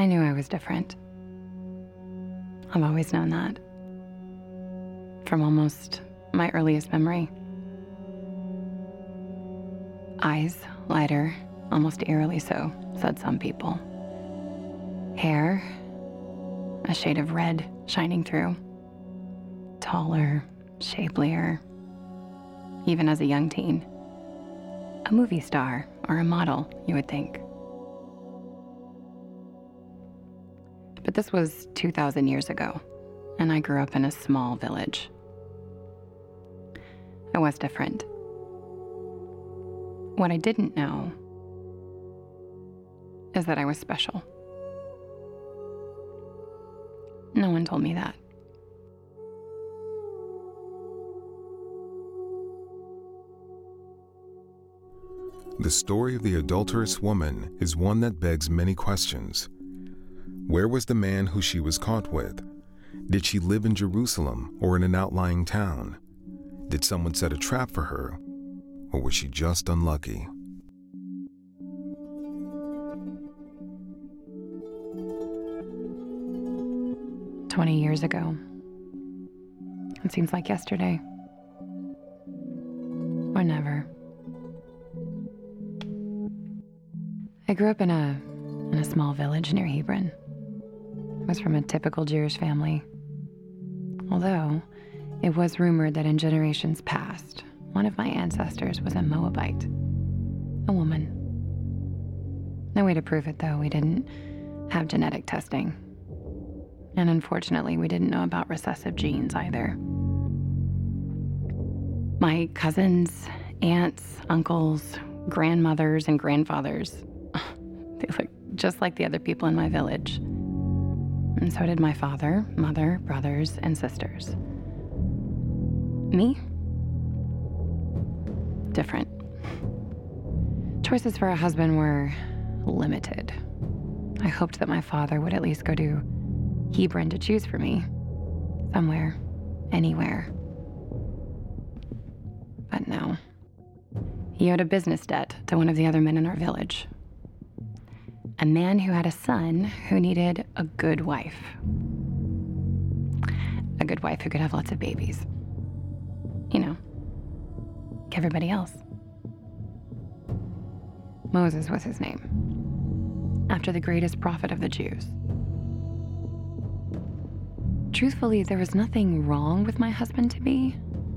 I knew I was different. I've always known that. From almost my earliest memory. Eyes lighter, almost eerily so, said some people. Hair, a shade of red shining through. Taller, shapelier, even as a young teen. A movie star or a model, you would think. But this was 2,000 years ago, and I grew up in a small village. I was different. What I didn't know is that I was special. No one told me that. The story of the adulterous woman is one that begs many questions. Where was the man who she was caught with? Did she live in Jerusalem or in an outlying town? Did someone set a trap for her? Or was she just unlucky? "20 years ago. It seems like yesterday. Or never. I grew up in a small village near Hebron. I was from a typical Jewish family. Although, it was rumored that in generations past, one of my ancestors was a Moabite. A woman. No way to prove it, though. We didn't have genetic testing. And unfortunately, we didn't know about recessive genes either. My cousins, aunts, uncles, grandmothers, and grandfathers, they looked just like the other people in my village. And so did my father, mother, brothers, and sisters. Me? Different. Choices for a husband were limited. I hoped that my father would at least go to Hebron to choose for me. Somewhere, anywhere. But no. He owed a business debt to one of the other men in our village. A man who had a son who needed a good wife. A good wife who could have lots of babies. You know, like everybody else. Moses was his name, after the greatest prophet of the Jews. Truthfully, there was nothing wrong with my husband-to-be.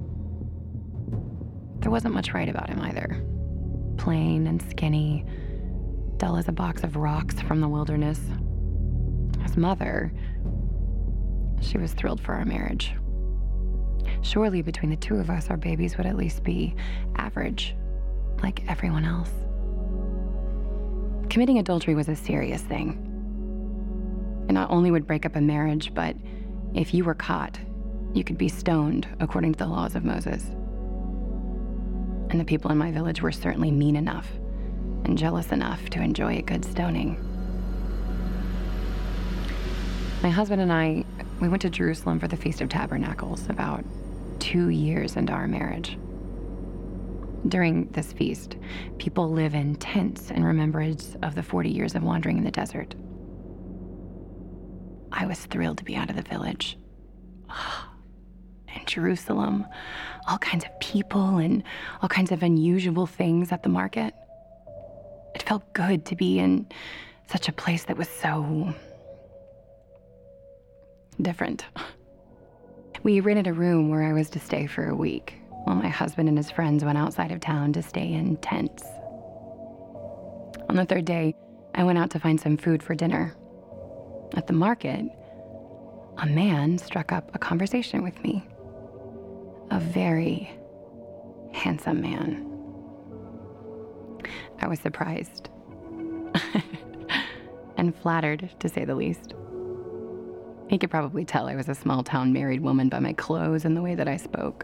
There wasn't much right about him either. Plain and skinny, dull as a box of rocks from the wilderness. His mother, she was thrilled for our marriage. Surely between the two of us, our babies would at least be average, like everyone else. Committing adultery was a serious thing. It not only would break up a marriage, but if you were caught, you could be stoned according to the laws of Moses. And the people in my village were certainly mean enough and jealous enough to enjoy a good stoning. My husband and I, we went to Jerusalem for the Feast of Tabernacles about 2 years into our marriage. During this feast, people live in tents in remembrance of the 40 years of wandering in the desert. I was thrilled to be out of the village. In Jerusalem, all kinds of people and all kinds of unusual things at the market. It felt good to be in such a place that was so different. We rented a room where I was to stay for a week, while my husband and his friends went outside of town to stay in tents. On the third day, I went out to find some food for dinner. At the market, a man struck up a conversation with me. A very handsome man. I was surprised and flattered, to say the least. He could probably tell I was a small-town married woman by my clothes and the way that I spoke.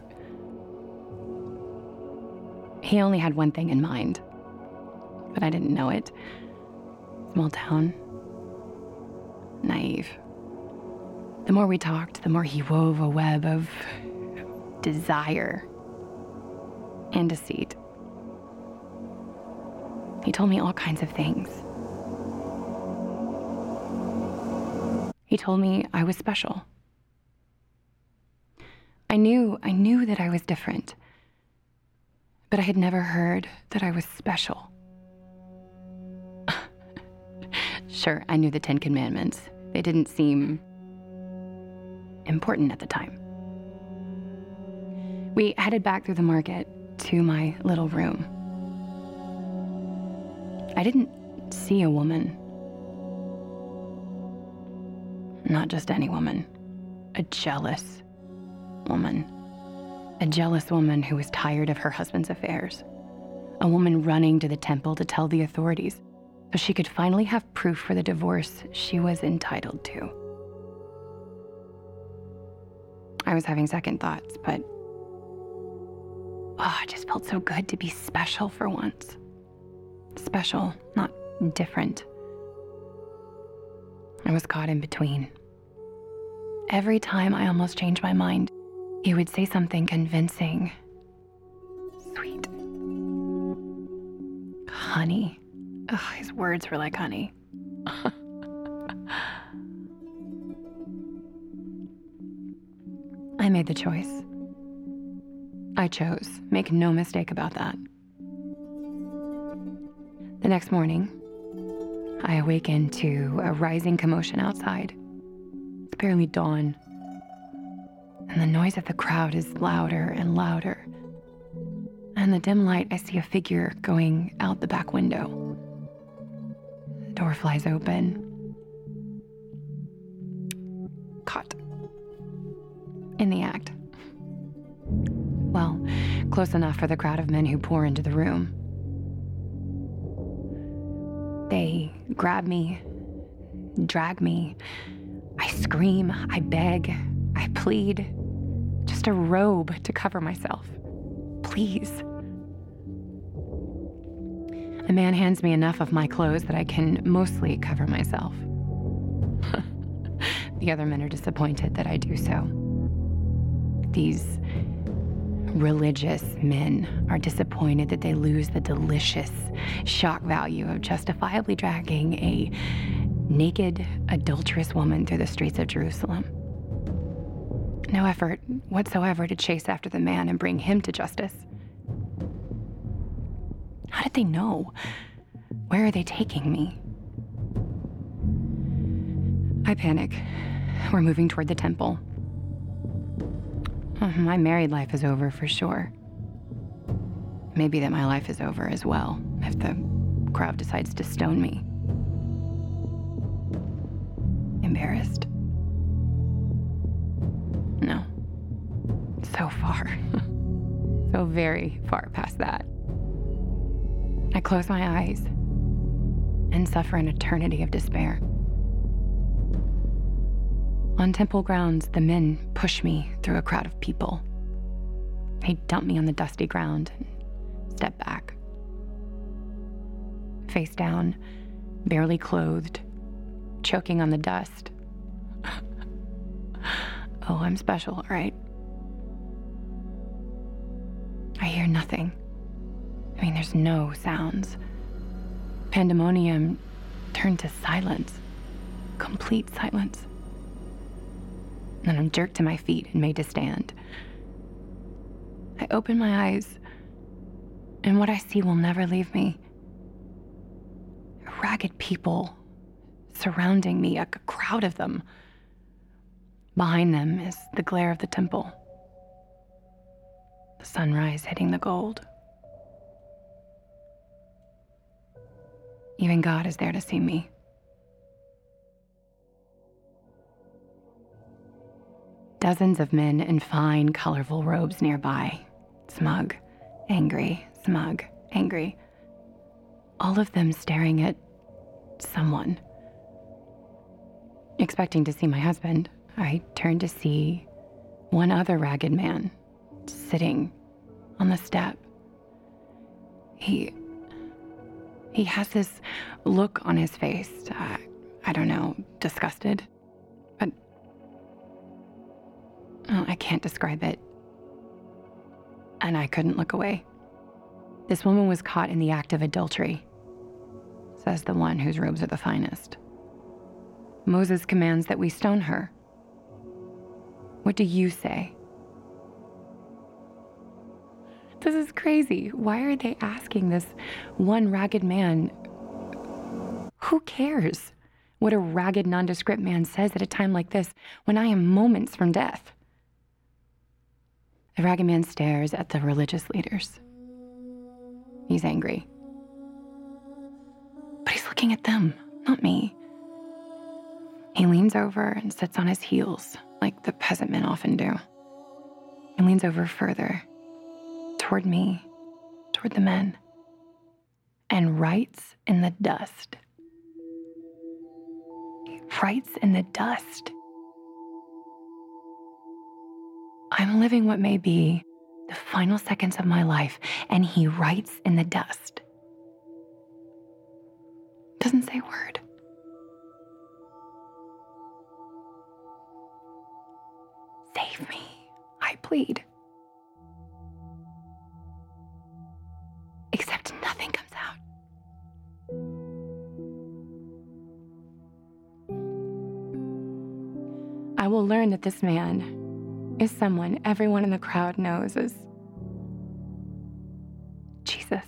He only had one thing in mind, but I didn't know it. Small town. Naive. The more we talked, the more he wove a web of desire and deceit. He told me all kinds of things. He told me I was special. I knew that I was different, but I had never heard that I was special. Sure, I knew the 10 Commandments. They didn't seem important at the time. We headed back through the market to my little room. I didn't see a woman. Not just any woman. A jealous woman. A jealous woman who was tired of her husband's affairs. A woman running to the temple to tell the authorities so she could finally have proof for the divorce she was entitled to. I was having second thoughts, but it just felt so good to be special for once. Special, not different. I was caught in between. Every time I almost changed my mind, he would say something convincing. Sweet. Honey. His words were like honey. I made the choice. I chose. Make no mistake about that. The next morning, I awaken to a rising commotion outside. It's barely dawn, and the noise of the crowd is louder and louder. And in the dim light, I see a figure going out the back window. The door flies open. Caught. In the act. Well, close enough for the crowd of men who pour into the room. They grab me, drag me. I scream, I beg, I plead. Just a robe to cover myself. Please. A man hands me enough of my clothes that I can mostly cover myself. The other men are disappointed that I do so. These religious men are disappointed that they lose the delicious shock value of justifiably dragging a naked, adulterous woman through the streets of Jerusalem. No effort whatsoever to chase after the man and bring him to justice. How did they know? Where are they taking me? I panic. We're moving toward the temple. My married life is over for sure. Maybe that my life is over as well, if the crowd decides to stone me. Embarrassed. No. So far. So very far past that. I close my eyes and suffer an eternity of despair. On temple grounds, the men push me through a crowd of people. They dump me on the dusty ground and step back. Face down, barely clothed, choking on the dust. Oh, I'm special, all right? I hear nothing. There's no sounds. Pandemonium turned to silence. Complete silence. Then I'm jerked to my feet and made to stand. I open my eyes, and what I see will never leave me. Ragged people surrounding me, a crowd of them. Behind them is the glare of the temple. The sunrise hitting the gold. Even God is there to see me. Dozens of men in fine, colorful robes nearby. Smug, angry, smug, angry. All of them staring at someone. Expecting to see my husband, I turned to see one other ragged man sitting on the step. He has this look on his face, I don't know, disgusted, but I can't describe it. And I couldn't look away. This woman was caught in the act of adultery, says the one whose robes are the finest. Moses commands that we stone her. What do you say? This is crazy. Why are they asking this one ragged man? Who cares what a ragged, nondescript man says at a time like this when I am moments from death? The ragged man stares at the religious leaders. He's angry. But he's looking at them, not me. He leans over and sits on his heels, like the peasant men often do. He leans over further, toward me, toward the men, and writes in the dust. He writes in the dust. I'm living what may be the final seconds of my life, and he writes in the dust. Doesn't say a word. Save me, I plead. Except nothing comes out. I will learn that this man is someone everyone in the crowd knows as Jesus.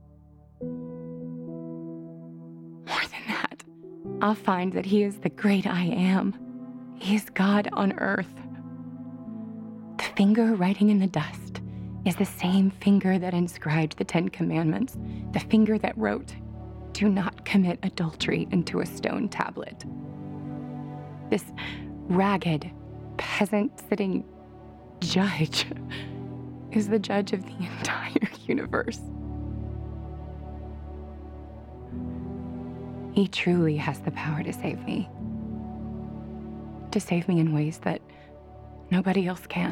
More than that, I'll find that he is the great I am. He is God on earth. The finger writing in the dust is the same finger that inscribed the 10 Commandments, the finger that wrote, "Do not commit adultery," into a stone tablet. This ragged, peasant-sitting judge is the judge of the entire universe. He truly has the power to save me in ways that nobody else can.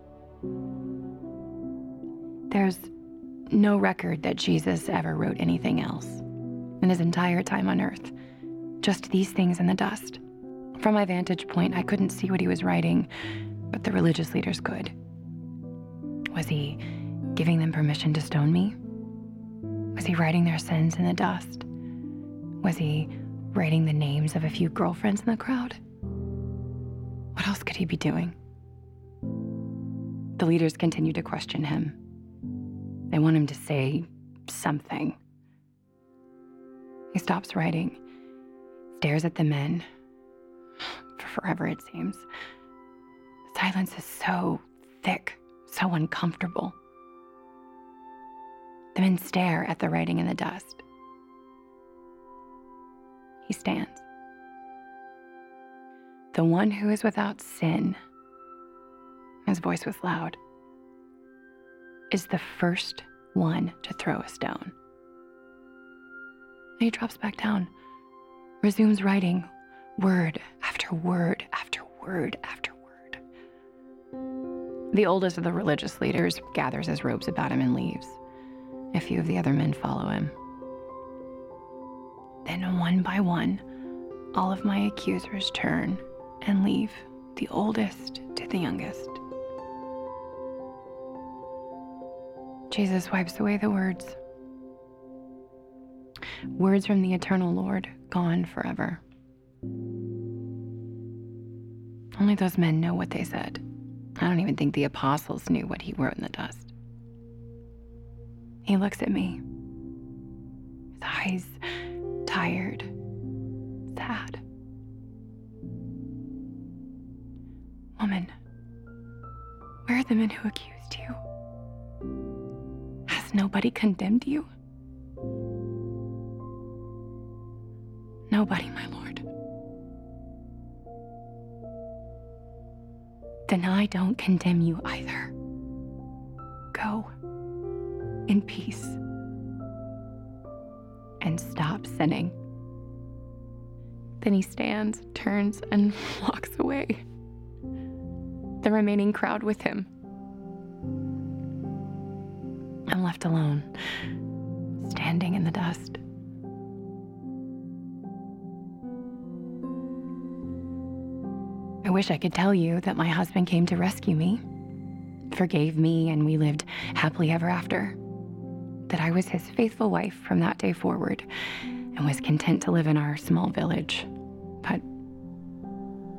There's no record that Jesus ever wrote anything else in his entire time on earth, just these things in the dust. From my vantage point, I couldn't see what he was writing, but the religious leaders could. Was he giving them permission to stone me? Was he writing their sins in the dust? Was he writing the names of a few girlfriends in the crowd? What else could he be doing? The leaders continue to question him. They want him to say something. He stops writing, stares at the men, for forever it seems. The silence is so thick, so uncomfortable. The men stare at the writing in the dust. He stands. The one who is without sin, his voice was loud, is the first one to throw a stone. And he drops back down, resumes writing, word after word after word after word. The oldest of the religious leaders gathers his robes about him and leaves. A few of the other men follow him. Then one by one, all of my accusers turn and leave, the oldest to the youngest. Jesus wipes away the words. Words from the eternal Lord, gone forever. Only those men know what they said. I don't even think the apostles knew what he wrote in the dust. He looks at me, his eyes tired, sad. Woman, where are the men who accused you? Has nobody condemned you? Nobody, my Lord. Then I don't condemn you either. Go in peace and stop sinning. Then he stands, turns, and walks away. The remaining crowd with him. I'm left alone, standing in the dust. I wish I could tell you that my husband came to rescue me, forgave me, and we lived happily ever after. That I was his faithful wife from that day forward and was content to live in our small village. But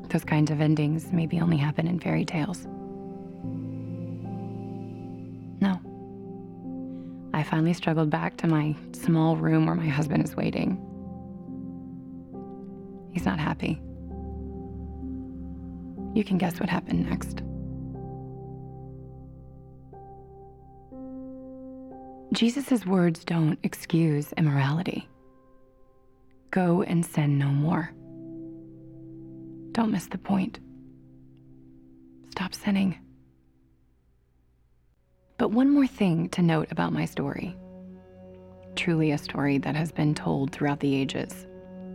Those kinds of endings maybe only happen in fairy tales. No. I finally struggled back to my small room where my husband is waiting. He's not happy. You can guess what happened next. Jesus' words don't excuse immorality. Go and sin no more. Don't miss the point. Stop sinning. But one more thing to note about my story. Truly a story that has been told throughout the ages.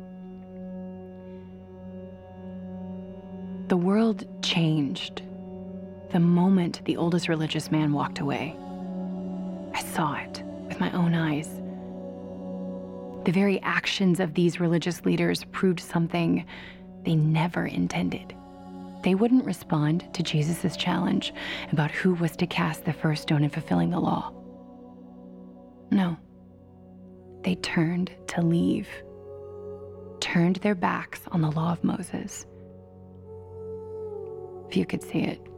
The world changed the moment the oldest religious man walked away. I saw it with my own eyes. The very actions of these religious leaders proved something they never intended. They wouldn't respond to Jesus' challenge about who was to cast the first stone in fulfilling the law. No. They turned to leave, turned their backs on the law of Moses. If you could see it,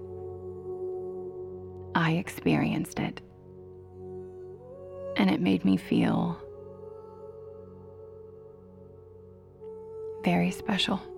I experienced it. And it made me feel very special.